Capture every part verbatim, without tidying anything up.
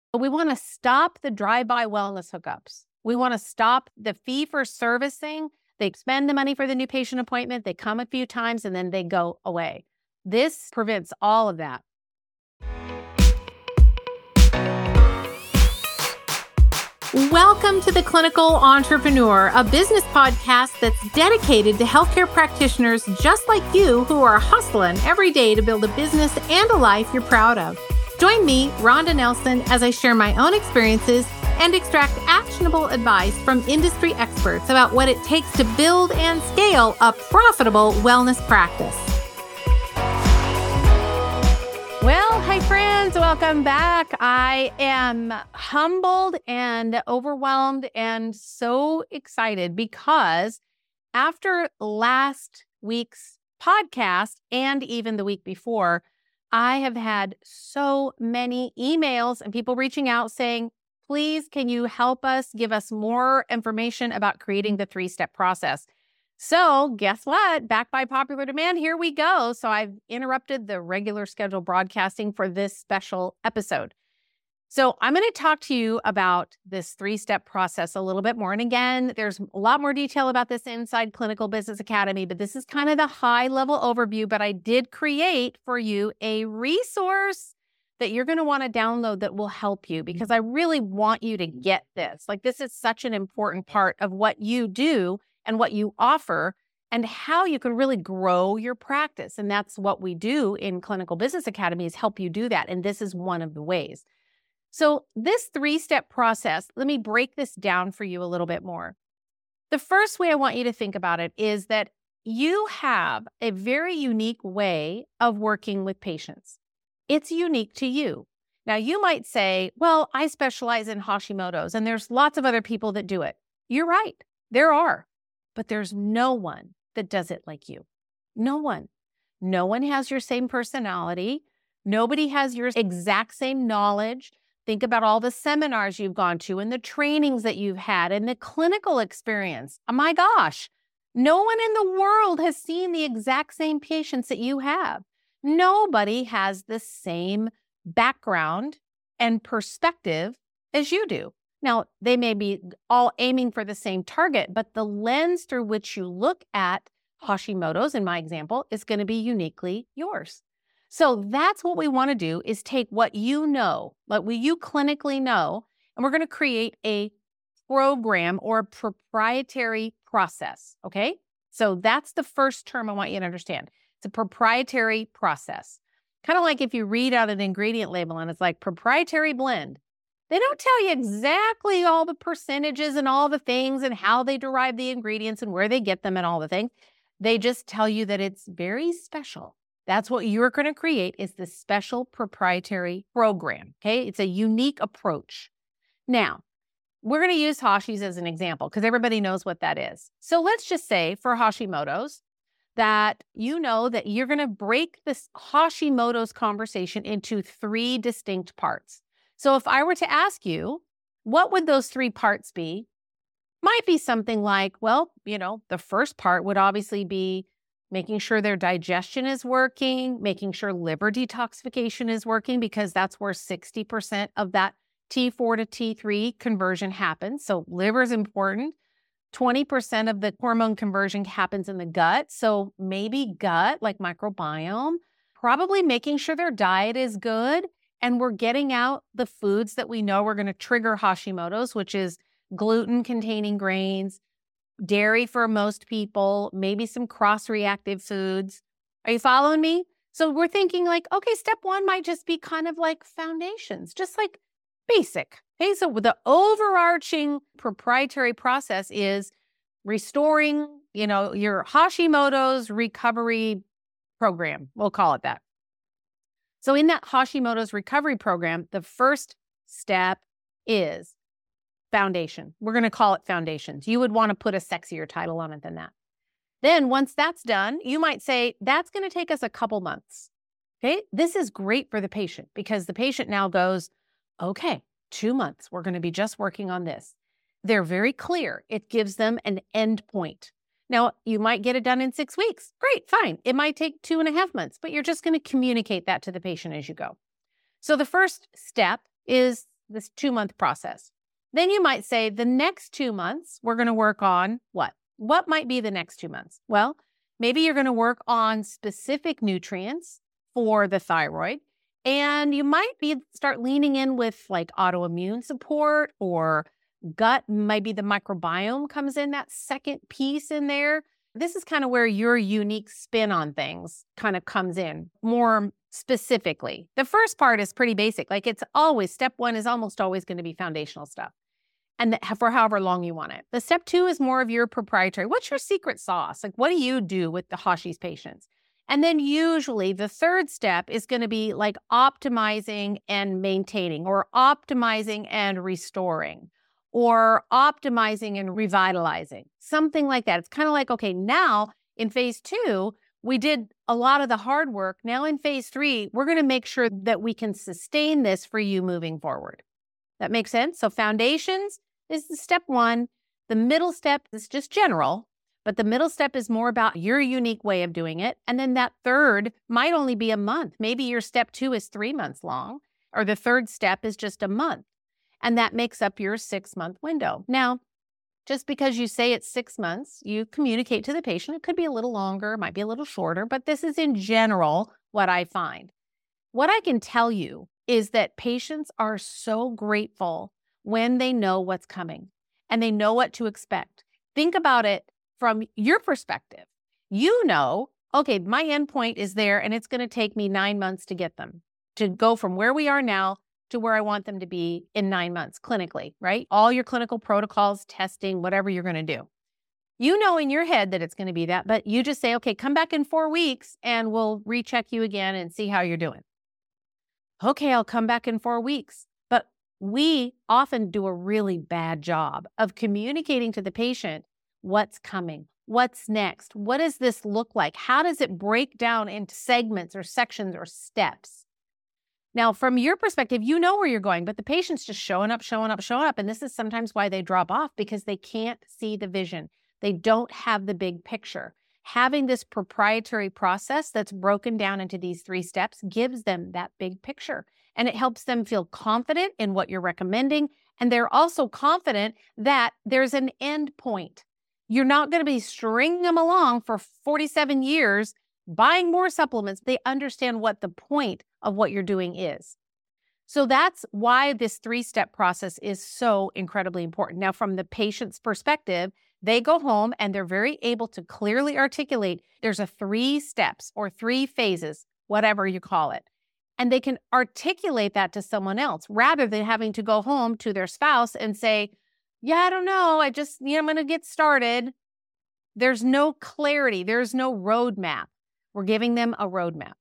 But we want to stop the drive-by wellness hookups. We want to stop the fee-for-service thing. They spend the money for the new patient appointment, they come a few times, and then they go away. This prevents all of that. Welcome to The Clinical Entrepreneur, a business podcast that's dedicated to healthcare practitioners just like you who are hustling every day to build a business and a life you're proud of. Join me, Rhonda Nelson, as I share my own experiences and extract actionable advice from industry experts about what it takes to build and scale a profitable wellness practice. Well, hi friends, welcome back. I am humbled and overwhelmed and so excited because after last week's podcast and even the week before, I have had so many emails and people reaching out saying, please, can you help us give us more information about creating the three-step process? So guess what? Back by popular demand, here we go. So I've interrupted the regular scheduled broadcasting for this special episode. So I'm going to talk to you about this three-step process a little bit more. And again, there's a lot more detail about this inside Clinical Business Academy, but this is kind of the high-level overview. But I did create for you a resource that you're going to want to download that will help you because I really want you to get this. Like, this is such an important part of what you do and what you offer and how you can really grow your practice. And that's what we do in Clinical Business Academy, is help you do that. And this is one of the ways. So this three-step process, let me break this down for you a little bit more. The first way I want you to think about it is that you have a very unique way of working with patients. It's unique to you. Now, you might say, well, I specialize in Hashimoto's and there's lots of other people that do it. You're right. There are. But there's no one that does it like you. No one. No one has your same personality. Nobody has your exact same knowledge. Think about all the seminars you've gone to and the trainings that you've had and the clinical experience. Oh my gosh, no one in the world has seen the exact same patients that you have. Nobody has the same background and perspective as you do. Now, they may be all aiming for the same target, but the lens through which you look at Hashimoto's, in my example, is going to be uniquely yours. So that's what we want to do, is take what you know, like what you clinically know, and we're going to create a program or a proprietary process, okay? So that's the first term I want you to understand. It's a proprietary process. Kind of like if you read out an ingredient label and it's like proprietary blend. They don't tell you exactly all the percentages and all the things and how they derive the ingredients and where they get them and all the things. They just tell you that it's very special. That's what you're going to create, is this special proprietary program, okay? It's a unique approach. Now, we're going to use Hashi's as an example because everybody knows what that is. So let's just say for Hashimoto's that you know that you're going to break this Hashimoto's conversation into three distinct parts. So if I were to ask you, what would those three parts be? Might be something like, well, you know, the first part would obviously be making sure their digestion is working, making sure liver detoxification is working, because that's where sixty percent of that T four to T three conversion happens. So liver is important. twenty percent of the hormone conversion happens in the gut. So maybe gut, like microbiome, probably making sure their diet is good. And we're getting out the foods that we know are going to trigger Hashimoto's, which is gluten-containing grains, dairy for most people, maybe some cross-reactive foods. Are you following me? So we're thinking like, okay, step one might just be kind of like foundations, just like basic. Okay, so the overarching proprietary process is restoring, you know, your Hashimoto's recovery program. We'll call it that. So in that Hashimoto's recovery program, the first step is foundation. We're going to call it foundations. You would want to put a sexier title on it than that. Then once that's done, you might say, that's going to take us a couple months. Okay, this is great for the patient because the patient now goes, okay, two months, we're going to be just working on this. They're very clear. It gives them an end point. Now, you might get it done in six weeks. Great, fine. It might take two and a half months, but you're just going to communicate that to the patient as you go. So the first step is this two-month process. Then you might say the next two months, we're going to work on what? What might be the next two months? Well, maybe you're going to work on specific nutrients for the thyroid, and you might be start leaning in with like autoimmune support or gut. Maybe the microbiome comes in, that second piece in there. This is kind of where your unique spin on things kind of comes in more specifically. The first part is pretty basic. Like it's always, step one is almost always going to be foundational stuff. And the, for however long you want it. The step two is more of your proprietary. What's your secret sauce? Like, what do you do with the Hashimoto's patients? And then usually the third step is going to be like optimizing and maintaining, or optimizing and restoring, or optimizing and revitalizing, something like that. It's kind of like, okay, now in phase two, we did a lot of the hard work. Now in phase three, we're going to make sure that we can sustain this for you moving forward. That makes sense? So foundations is the step one. The middle step is just general, but the middle step is more about your unique way of doing it. And then that third might only be a month. Maybe your step two is three months long, or the third step is just a month. And that makes up your six-month window. Now, just because you say it's six months, you communicate to the patient. It could be a little longer, might be a little shorter, but this is in general what I find. What I can tell you is that patients are so grateful when they know what's coming and they know what to expect. Think about it from your perspective. You know, okay, my endpoint is there and it's going to take me nine months to get them, to go from where we are now to where I want them to be in nine months clinically, right? All your clinical protocols, testing, whatever you're going to do. You know in your head that it's going to be that, but you just say, okay, come back in four weeks and we'll recheck you again and see how you're doing. Okay, I'll come back in four weeks. But we often do a really bad job of communicating to the patient what's coming, what's next, what does this look like? How does it break down into segments or sections or steps? Now, from your perspective, you know where you're going, but the patient's just showing up, showing up, showing up. And this is sometimes why they drop off, because they can't see the vision. They don't have the big picture. Having this proprietary process that's broken down into these three steps gives them that big picture. And it helps them feel confident in what you're recommending. And they're also confident that there's an end point. You're not going to be stringing them along for forty-seven years, buying more supplements. They understand what the point of what you're doing is. So that's why this three-step process is so incredibly important. Now, from the patient's perspective, they go home and they're very able to clearly articulate there's a three steps or three phases, whatever you call it. And they can articulate that to someone else rather than having to go home to their spouse and say, yeah, I don't know. I just, you know, I'm going to get started. There's no clarity. There's no roadmap. We're giving them a roadmap.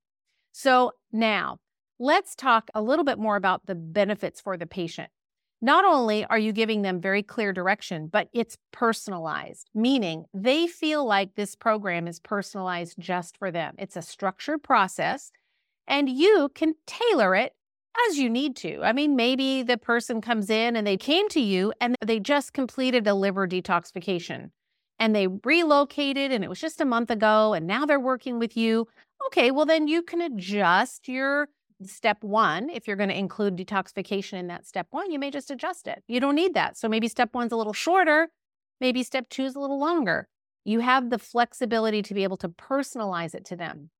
So now let's talk a little bit more about the benefits for the patient. Not only are you giving them very clear direction, but it's personalized, meaning they feel like this program is personalized just for them. It's a structured process, and you can tailor it as you need to. I mean, maybe the person comes in and they came to you and they just completed a liver detoxification and they relocated and it was just a month ago and now they're working with you. Okay, well then you can adjust your step one. If you're going to include detoxification in that step one, you may just adjust it. You don't need that. So maybe step one's a little shorter. Maybe step two is a little longer. You have the flexibility to be able to personalize it to them.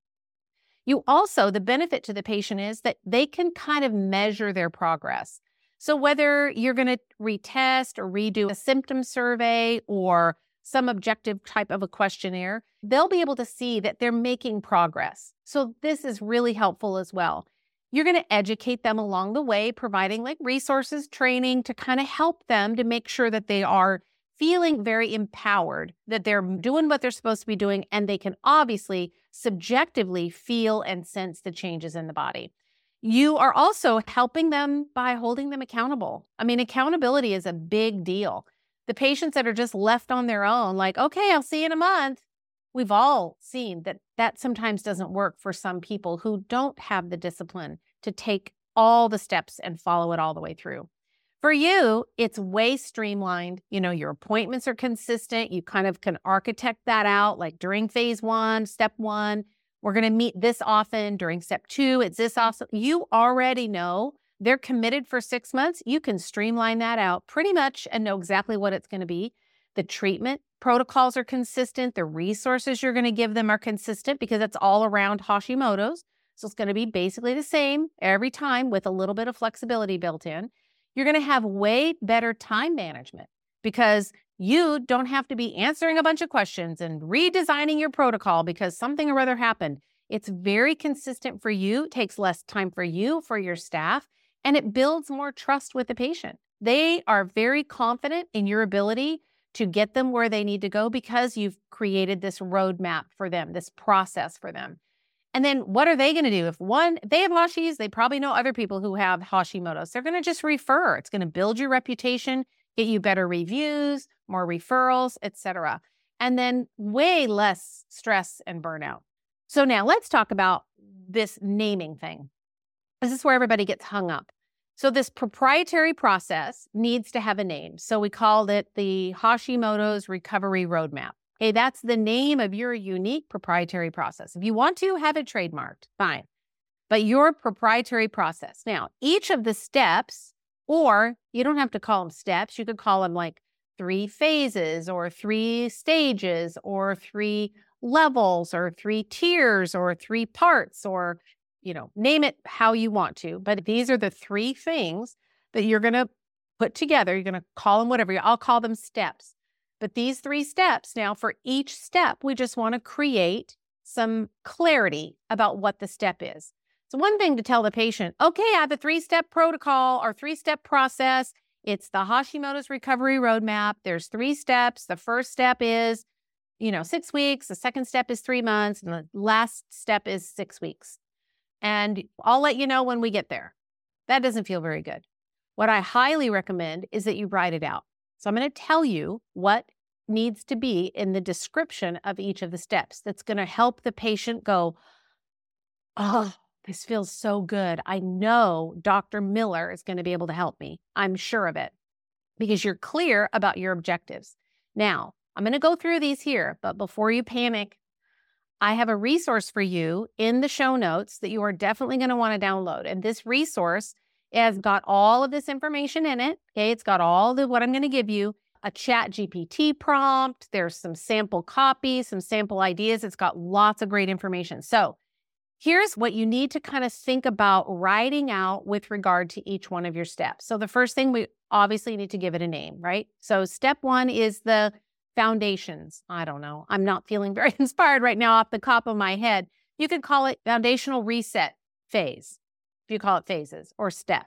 You also, the benefit to the patient is that they can kind of measure their progress. So whether you're going to retest or redo a symptom survey or some objective type of a questionnaire, they'll be able to see that they're making progress. So this is really helpful as well. You're going to educate them along the way, providing like resources, training to kind of help them to make sure that they are feeling very empowered, that they're doing what they're supposed to be doing, and they can obviously subjectively feel and sense the changes in the body. You are also helping them by holding them accountable. I mean, accountability is a big deal. The patients that are just left on their own, like, okay, I'll see you in a month. We've all seen that that sometimes doesn't work for some people who don't have the discipline to take all the steps and follow it all the way through. For you, it's way streamlined. You know, your appointments are consistent. You kind of can architect that out, like during phase one, step one, we're going to meet this often. During step two, it's this often. You already know they're committed for six months, you can streamline that out pretty much and know exactly what it's going to be. The treatment protocols are consistent. The resources you're going to give them are consistent because it's all around Hashimoto's. So it's going to be basically the same every time with a little bit of flexibility built in. You're going to have way better time management because you don't have to be answering a bunch of questions and redesigning your protocol because something or other happened. It's very consistent for you, takes less time for you, for your staff, and it builds more trust with the patient. They are very confident in your ability to get them where they need to go because you've created this roadmap for them, this process for them. And then what are they going to do? If one, if they have Hashis, they probably know other people who have Hashimoto's. They're going to just refer. It's going to build your reputation, get you better reviews, more referrals, et cetera. And then way less stress and burnout. So now let's talk about this naming thing. This is where everybody gets hung up. So this proprietary process needs to have a name. So we called it the Hashimoto's Recovery Roadmap. Okay, that's the name of your unique proprietary process. If you want to have it trademarked, fine. But your proprietary process. Now, each of the steps, or you don't have to call them steps, you could call them like three phases or three stages or three levels or three tiers or three parts or, you know, name it how you want to. But these are the three things that you're going to put together. You're going to call them whatever. I'll call them steps. But these three steps, now for each step, we just want to create some clarity about what the step is. So one thing to tell the patient, okay, I have a three-step protocol or three-step process. It's the Hashimoto's Recovery Roadmap. There's three steps. The first step is, you know, six weeks. The second step is three months. And the last step is six weeks. And I'll let you know when we get there. That doesn't feel very good. What I highly recommend is that you write it out. So I'm going to tell you what needs to be in the description of each of the steps. That's going to help the patient go, oh, this feels so good. I know Doctor Miller is going to be able to help me. I'm sure of it because you're clear about your objectives. Now, I'm going to go through these here, but before you panic, I have a resource for you in the show notes that you are definitely going to want to download. And this resource has got all of this information in it. Okay, it's got all the what I'm going to give you, a Chat G P T prompt. There's some sample copies, some sample ideas. It's got lots of great information. So here's what you need to kind of think about writing out with regard to each one of your steps. So the first thing, we obviously need to give it a name, right? So step one is the foundations. I don't know. I'm not feeling very inspired right now off the top of my head. You could call it foundational reset phase. If you call it phases or step.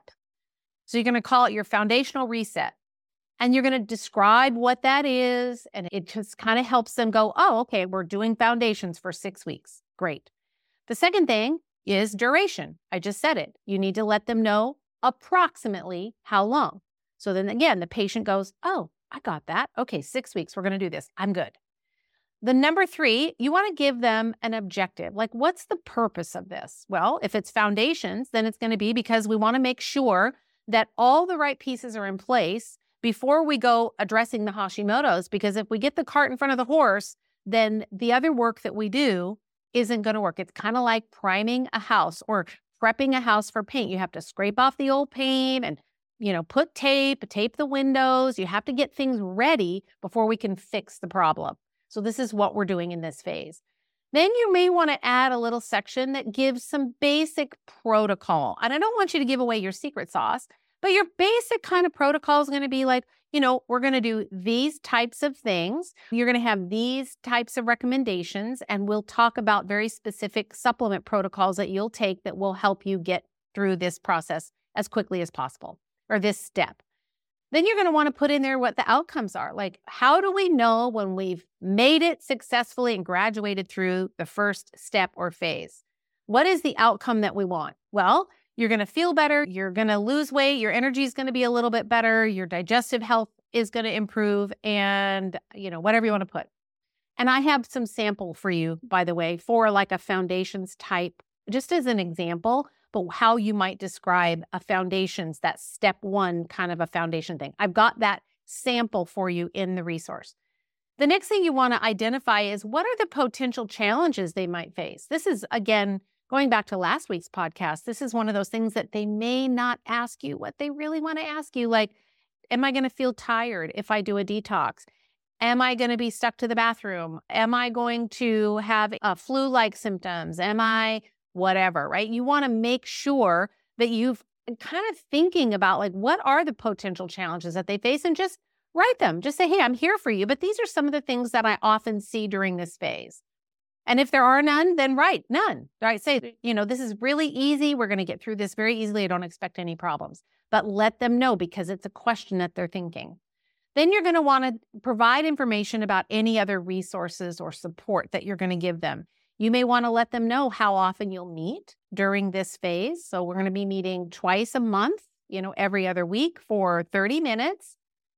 So you're going to call it your foundational reset. And you're going to describe what that is. And it just kind of helps them go, oh, okay, we're doing foundations for six weeks. Great. The second thing is duration. I just said it. You need to let them know approximately how long. So then again, the patient goes, oh, I got that. Okay, six weeks. We're going to do this. I'm good. The number three, you want to give them an objective. Like, what's the purpose of this? Well, if it's foundations, then it's going to be because we want to make sure that all the right pieces are in place before we go addressing the Hashimoto's. Because if we get the cart in front of the horse, then the other work that we do isn't going to work. It's kind of like priming a house or prepping a house for paint. You have to scrape off the old paint and, you know, put tape, tape the windows. You have to get things ready before we can fix the problem. So this is what we're doing in this phase. Then you may want to add a little section that gives some basic protocol. And I don't want you to give away your secret sauce, but your basic kind of protocol is going to be like, you know, we're going to do these types of things. You're going to have these types of recommendations, and we'll talk about very specific supplement protocols that you'll take that will help you get through this process as quickly as possible, or this step. Then you're going to want to put in there what the outcomes are. Like, how do we know when we've made it successfully and graduated through the first step or phase? What is the outcome that we want? Well, you're going to feel better. You're going to lose weight. Your energy is going to be a little bit better. Your digestive health is going to improve, and, you know, whatever you want to put. And I have some sample for you, by the way, for like a foundations type, just as an example, but how you might describe a foundations, that step one kind of a foundation thing. I've got that sample for you in the resource. The next thing you want to identify is what are the potential challenges they might face. This is, again, going back to last week's podcast, this is one of those things that they may not ask you what they really want to ask you. Like, am I going to feel tired if I do a detox? Am I going to be stuck to the bathroom? Am I going to have uh, flu-like symptoms? Am I whatever, right? You want to make sure that you've kind of thinking about like, what are the potential challenges that they face, and just write them. Just say, hey, I'm here for you, but these are some of the things that I often see during this phase. And if there are none, then write none, right? Say, you know, this is really easy. We're going to get through this very easily. I don't expect any problems, but let them know because it's a question that they're thinking. Then you're going to want to provide information about any other resources or support that you're going to give them. You may want to let them know how often you'll meet during this phase. So we're going to be meeting twice a month, you know, every other week for thirty minutes.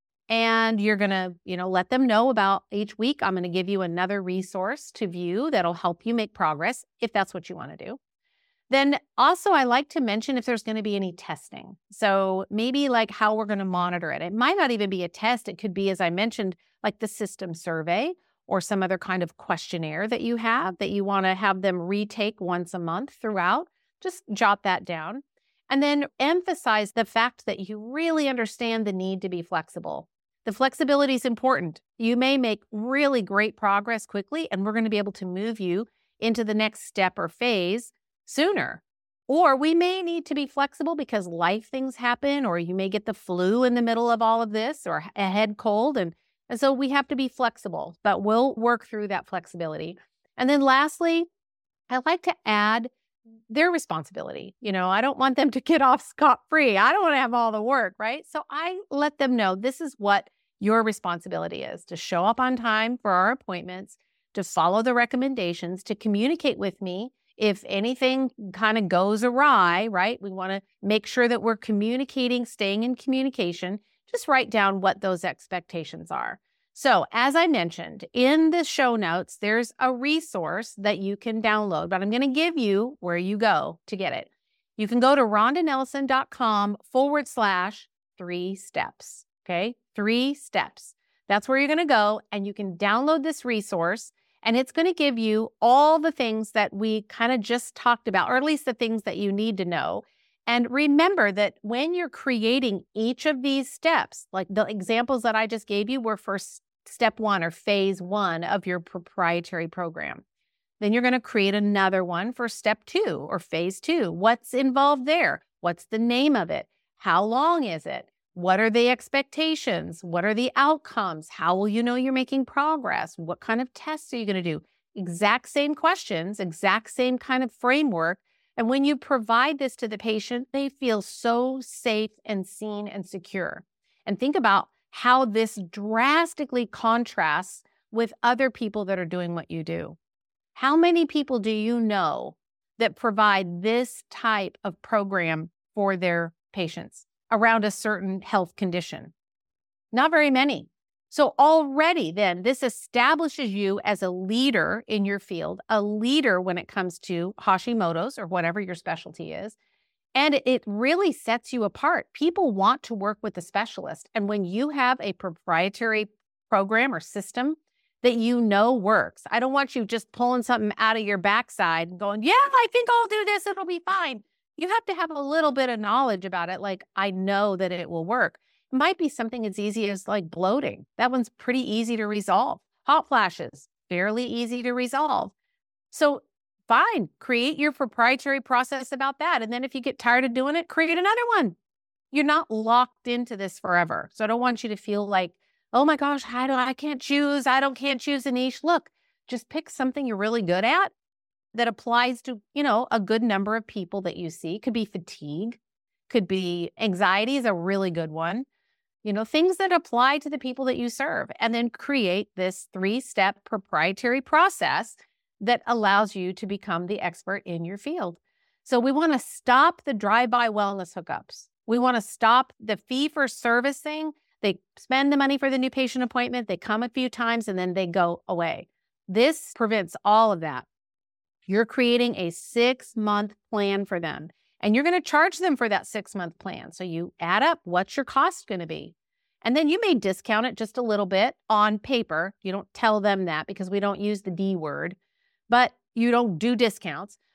And you're going to, you know, let them know about each week. I'm going to give you another resource to view that'll help you make progress if that's what you want to do. Then also, I like to mention if there's going to be any testing. So maybe like how we're going to monitor it. It might not even be a test. It could be, as I mentioned, like the system survey or some other kind of questionnaire that you have that you want to have them retake once a month throughout. Just jot that down. And then emphasize the fact that you really understand the need to be flexible. The flexibility is important. You may make really great progress quickly, and we're going to be able to move you into the next step or phase sooner. Or we may need to be flexible because life things happen, or you may get the flu in the middle of all of this, or a head cold. And, and so we have to be flexible, but we'll work through that flexibility. And then lastly, I like to add their responsibility. You know, I don't want them to get off scot-free. I don't want to have all the work, right? So I let them know this is what your responsibility is: to show up on time for our appointments, to follow the recommendations, to communicate with me if anything kind of goes awry, right? We want to make sure that we're communicating, staying in communication. Just write down what those expectations are. So as I mentioned, in the show notes, there's a resource that you can download, but I'm going to give you where you go to get it. You can go to rhondanelson.com forward slash three steps. Okay, three steps. That's where you're going to go, and you can download this resource, and it's going to give you all the things that we kind of just talked about, or at least the things that you need to know. And remember that when you're creating each of these steps, like the examples that I just gave you were for step one or phase one of your proprietary program. Then you're going to create another one for step two or phase two. What's involved there? What's the name of it? How long is it? What are the expectations? What are the outcomes? How will you know you're making progress? What kind of tests are you going to do? Exact same questions, exact same kind of framework. And when you provide this to the patient, they feel so safe and seen and secure. And think about how this drastically contrasts with other people that are doing what you do. How many people do you know that provide this type of program for their patients around a certain health condition? Not very many. So already then, this establishes you as a leader in your field, a leader when it comes to Hashimoto's or whatever your specialty is. And it really sets you apart. People want to work with a specialist. And when you have a proprietary program or system that you know works, I don't want you just pulling something out of your backside and going, yeah, I think I'll do this. It'll be fine. You have to have a little bit of knowledge about it. Like, I know that it will work. It might be something as easy as like bloating. That one's pretty easy to resolve. Hot flashes, fairly easy to resolve. So fine, create your proprietary process about that. And then if you get tired of doing it, create another one. You're not locked into this forever. So I don't want you to feel like, oh my gosh, I don't, I can't choose. I don't can't choose a niche. Look, just pick something you're really good at that applies to, you know, a good number of people that you see. Could be fatigue, could be anxiety is a really good one. You know, things that apply to the people that you serve, and then create this three-step proprietary process that allows you to become the expert in your field. So we want to stop the drive-by wellness hookups. We want to stop the fee-for-service thing. They spend the money for the new patient appointment, they come a few times, and then they go away. This prevents all of that. You're creating a six-month plan for them, and you're going to charge them for that six-month plan. So you add up what's your cost going to be. And then you may discount it just a little bit on paper. You don't tell them that because we don't use the D word, but you don't do discounts.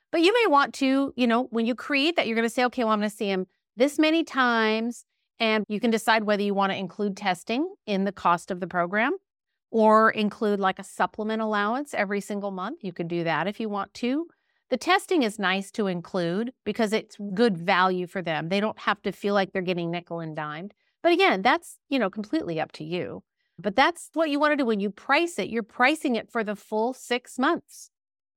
But you may want to, you know, when you create that, you're going to say, okay, well, I'm going to see him this many times. And you can decide whether you want to include testing in the cost of the program or include like a supplement allowance every single month. You could do that if you want to. The testing is nice to include because it's good value for them. They don't have to feel like they're getting nickel and dimed. But again, that's, you know, completely up to you. But that's what you want to do when you price it. You're pricing it for the full six months.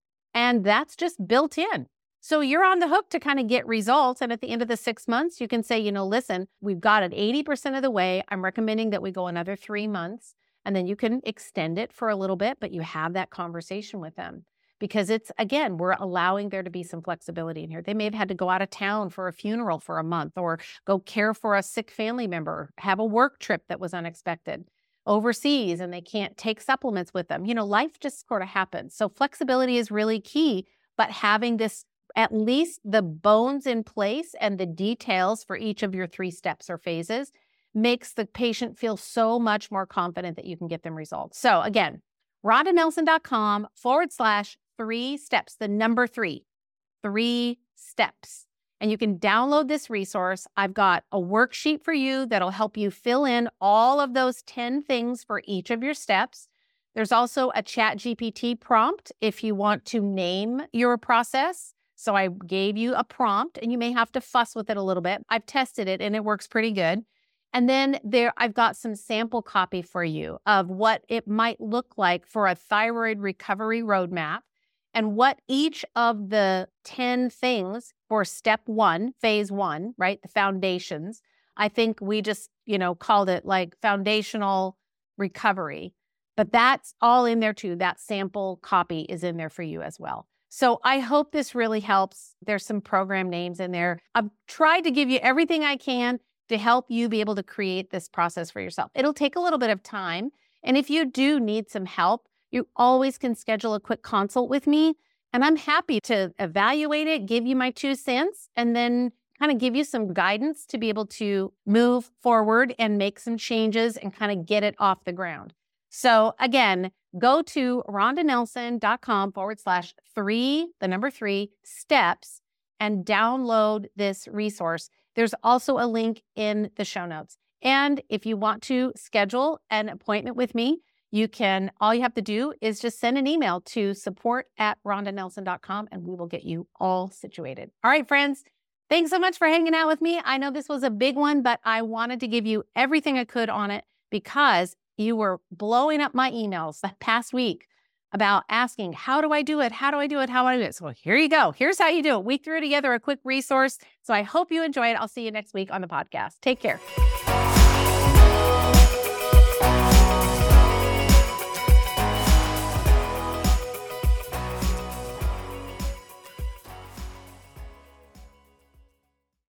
And that's just built in. So you're on the hook to kind of get results. And at the end of the six months, you can say, you know, listen, we've got it eighty percent of the way. I'm recommending that we go another three months. And then you can extend it for a little bit, but you have that conversation with them. Because it's, again, we're allowing there to be some flexibility in here. They may have had to go out of town for a funeral for a month or go care for a sick family member, have a work trip that was unexpected overseas and they can't take supplements with them. You know, life just sort of happens. So flexibility is really key, but having this, at least the bones in place and the details for each of your three steps or phases makes the patient feel so much more confident that you can get them results. So again, rhondanelson.com forward slash three steps, the number three, three steps. And you can download this resource. I've got a worksheet for you that'll help you fill in all of those ten things for each of your steps. There's also a Chat G P T prompt if you want to name your process. So I gave you a prompt and you may have to fuss with it a little bit. I've tested it and it works pretty good. And then there, I've got some sample copy for you of what it might look like for a thyroid recovery roadmap and what each of the ten things for step one, phase one, right? The foundations. I think we just, you know, called it like foundational recovery, but that's all in there too. That sample copy is in there for you as well. So I hope this really helps. There's some program names in there. I've tried to give you everything I can to help you be able to create this process for yourself. It'll take a little bit of time. And if you do need some help, you always can schedule a quick consult with me. And I'm happy to evaluate it, give you my two cents, and then kind of give you some guidance to be able to move forward and make some changes and kind of get it off the ground. So again, go to rhondanelson.com forward slash three, the number three, steps, and download this resource. There's also a link in the show notes. And if you want to schedule an appointment with me, you can, all you have to do is just send an email to support at rhondanelson dot com and we will get you all situated. All right, friends, thanks so much for hanging out with me. I know this was a big one, but I wanted to give you everything I could on it because you were blowing up my emails the past week about asking, how do I do it? How do I do it? How do I do it? So here you go. Here's how you do it. We threw together a quick resource. So I hope you enjoy it. I'll see you next week on the podcast. Take care.